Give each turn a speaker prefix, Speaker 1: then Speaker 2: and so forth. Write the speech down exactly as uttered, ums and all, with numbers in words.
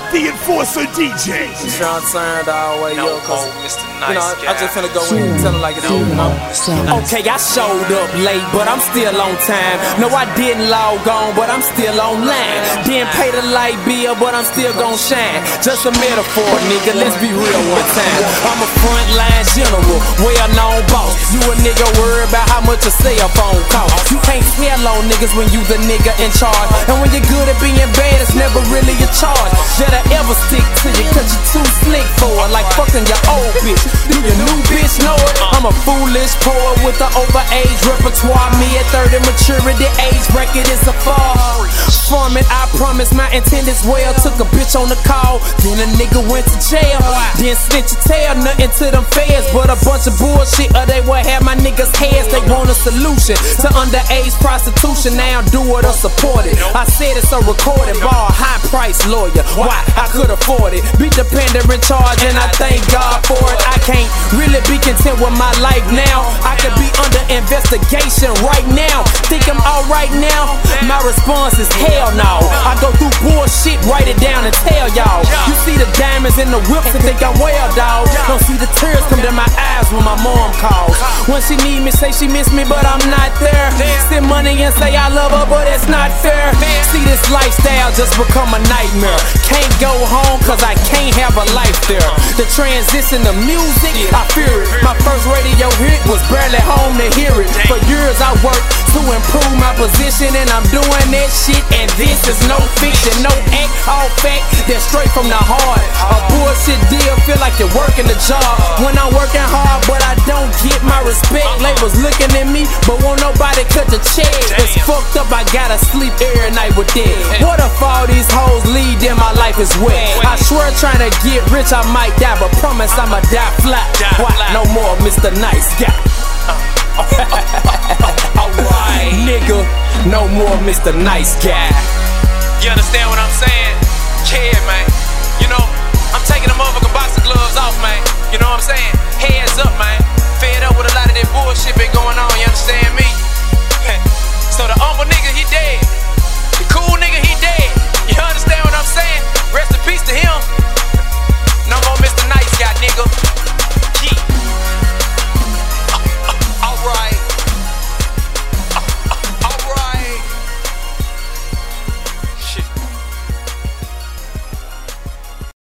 Speaker 1: The Enforcer D J.
Speaker 2: Sean turned all the way
Speaker 3: no
Speaker 2: up, cause,
Speaker 3: more Mister
Speaker 2: you know,
Speaker 3: Nice
Speaker 2: I, I just finna go in and tell him like it is, you know.
Speaker 4: Okay, I showed up late, but I'm still on time. No, I didn't log on, but I'm still online. Didn't pay the light bill, but I'm still gon' shine. Just a metaphor, nigga, let's be real one time. I'm a frontline general, well-known boss. You a nigga worried about how much a cell phone costs. You can't tell on niggas when you the nigga in charge. And when you're good at being bad, it's never really a charge. That I ever stick to you, cause you too slick for it. Like fucking your old bitch. Do your new bitch know it? I'm a foolish poet with the overage repertoire. Me at thirty maturity age bracket is a fall. Farming, I promise my intent is well. Took a bitch on the call, then a nigga went to jail. Then snitch your tail, nothing to them feds, but a bunch of bullshit, or they would have my niggas' heads. They want a solution to underage prostitution. Now do it or support it. I said it's a recorded bar, high price lawyer. Why? I could afford it. Be dependent in charge, and I thank God for it. I can't really be content with my life now. I could be under investigation right now. Think I'm alright now? My response is hell no. I go through bullshit, write it down and tell y'all. You see the diamonds in the whips and think I'm well, dawg. Don't see the tears come to my eyes when my mom calls. When she need me, say she miss me, but I'm not there. Send money and say I love her, but it's not fair. See this lifestyle just become a nightmare. Can't go home cause I can't have a life there. The transition to music, I fear it. My first radio hit was barely home to hear it. For years I worked to improve my position, and I'm doing that shit, and this is no fiction, no act, all fact, that's straight from the heart. A bullshit deal, feel like you're working the job when I'm working hard, but I don't get my respect. Labels looking at me, but won't nobody cut the check. It's fucked up, I gotta sleep every night with that. What if all these hoes lead, then my life is wet? I swear trying to get rich, I might die, but promise I'ma die flat. Why? No more Mister Nice Guy. Alright, nigga, no more Mister Nice Guy.
Speaker 3: You understand what I'm saying? Yeah, man. You know, I'm taking the motherfucking boxing gloves off, man. You know what I'm saying? Heads up, man. Fed up with a lot